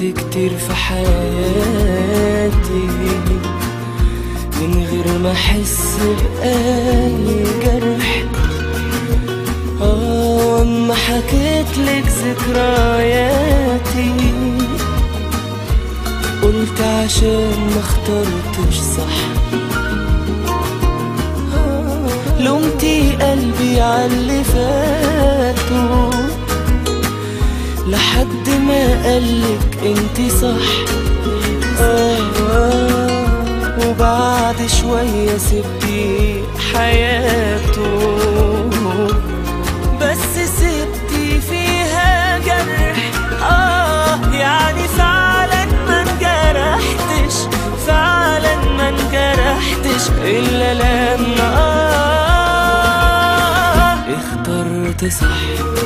كتير في حياتي من غير ما احس بأي جرح. واما حكيتلك ذكرياتي قلت عشان ما اخترتش صح. لومتي قلبي عاللي فاتوا لحد ما قالك انتي صح. وبعد شوية سبتي حياته بس سبتي فيها جرح. يعني فعلا ما انجرحتش، فعلا ما انجرحتش إلا لما اخترت صح.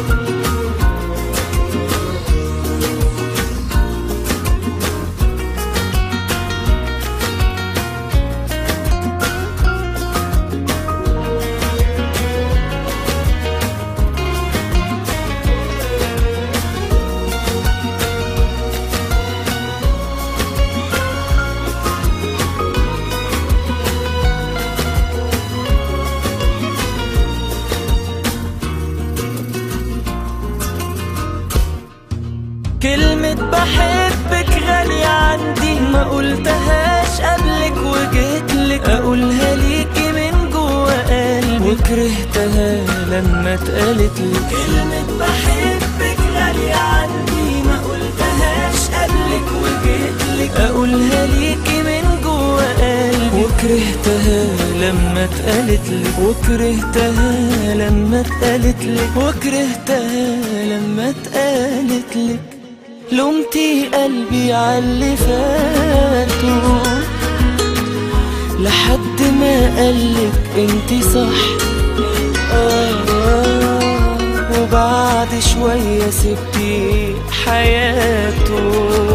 كلمة بحبك غالية عندي، ما قلتهاش قبلك وجيتلك أقولها ليكي من جوا قلبي وكرهتها لما اتقالتلك. كلمة بحبك غالية عندي، ما قلتهاش قبلك وجيتلك أقولها ليكي من جوا قلبي وكرهتها لما اتقالتلك، وكرهتها لما اتقالتلك، وكرهتها لما اتقالتلك. لومتي قلبي عاللي فاتوا لحد ما قالك انتي صح. وبعد شوية سبتي حياته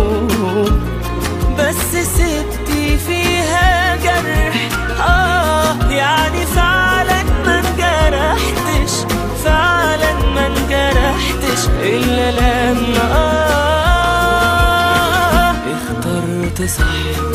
بس سبتي فيها جرح. يعني فعلا ما انجرحتش، فعلا ما انجرحتش إلا لما اخترت صح.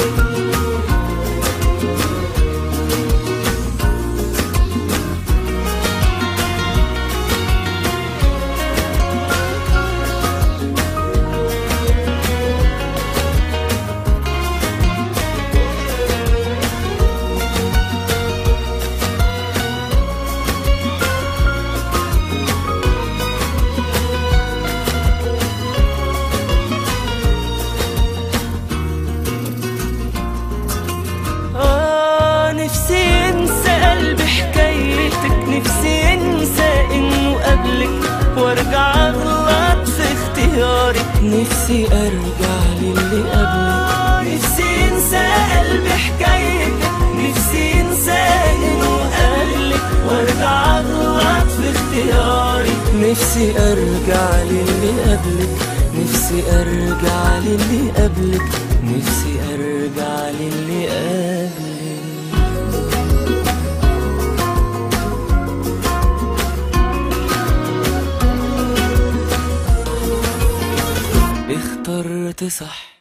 نفسي انسى قلبي حكايتك، نفسي انسى انه قبلك وارجع اغلط في اختيارك، نفسي ارجع للي قبلك. نفسي انسى قلبي حكايتك، نفسي انسى انه قبلك وارجع اغلط في اختيارك، نفسي ارجع للي قبلك، نفسي ارجع للي قبلك، نفسي ارجع للي قبلك. اخترت صح.